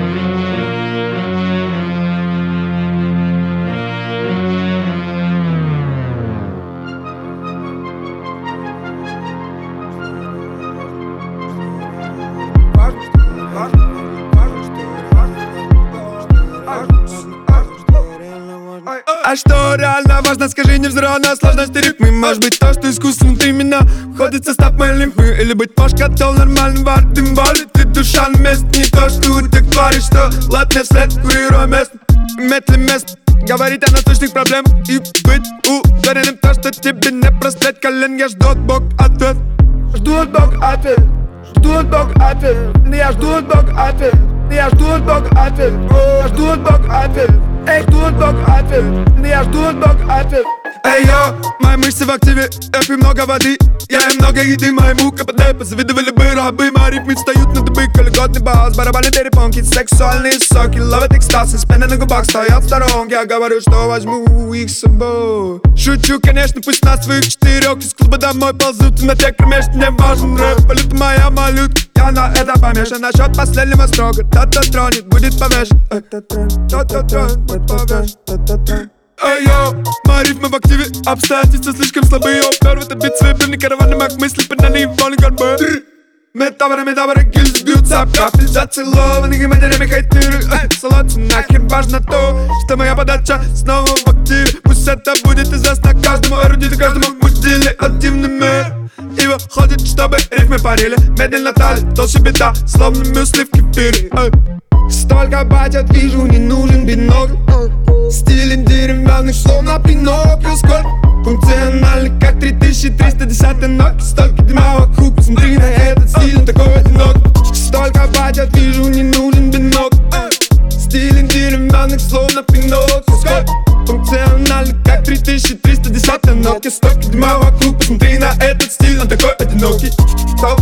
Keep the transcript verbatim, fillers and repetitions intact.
А что реально важно, скажи, невзирая сложности ритмы. Может быть то, что искусство внутри меня входит в состав моей лимфы. Или быть может готов нормальным вартым болит. И душа на месте, не то, что у тех тварей, что ладно вслед курируя место. Метли место, говорит о насущных проблемах. И быть уверенным в то, что тебе не простать колен. Я жду от Бога ответ. Жду от Бога ответ. Жду от Бога ответ. Я жду от Бога ответ. Я жду от Бога ответ. Я жду от Бога ответ. Эй, жду от Бога ответ. Я жду от Бога ответ. Эй, йо, мои мышцы в активе. Я пью много воды, я ем много еды. Моему КПД позавидовали бы рабы. Мои ритмы встают на дыбы. Коллеготный бас, барабаны, перепонки, сексуальные соки. Ловят экстаз, с пеной на губах стоят в сторонке. Я говорю, что возьму их с собой. Шучу, конечно, пусть на своих четырех из клуба домой ползут. На тех кромешных мне важен рэп. Валюта моя малютка, я на это помешан. Насчет последнего строга, тот-то тронет, будет повешен. Тот-то тронет, будет повешен. Эй, йо, мои ритмы в активе. Обстоятельства слишком слабые. Опер в это бит свои пивные караваны. Моих мыслей пинали в полный горбы. Метавры, метавры, гильзы бьются об кафель. Зацелованных матерями хейтеры. Салаты нахер важно то, что моя подача снова в активе. Пусть это будет известно каждому эрудиту, каждому мужчине. Активный мир и выходит, чтобы рифмы парили. Медленно талит, толще беда, словно мюсли в кефире. Столько батят вижу, не нужен бинокль. Стиль деревянных, словно Пиноккио. Сколько функциональный, как три тысячи триста десятый ног. Столько дыма вокруг, посмотри на этот стиль, он такой одинокий. Столько батят вижу, не нужен бинокль. Стиль деревянных, словно Пиноккио. Сколько функциональный, как три тысячи триста десятый ног. Столько дыма вокруг, посмотри на этот стиль, он такой одинокий.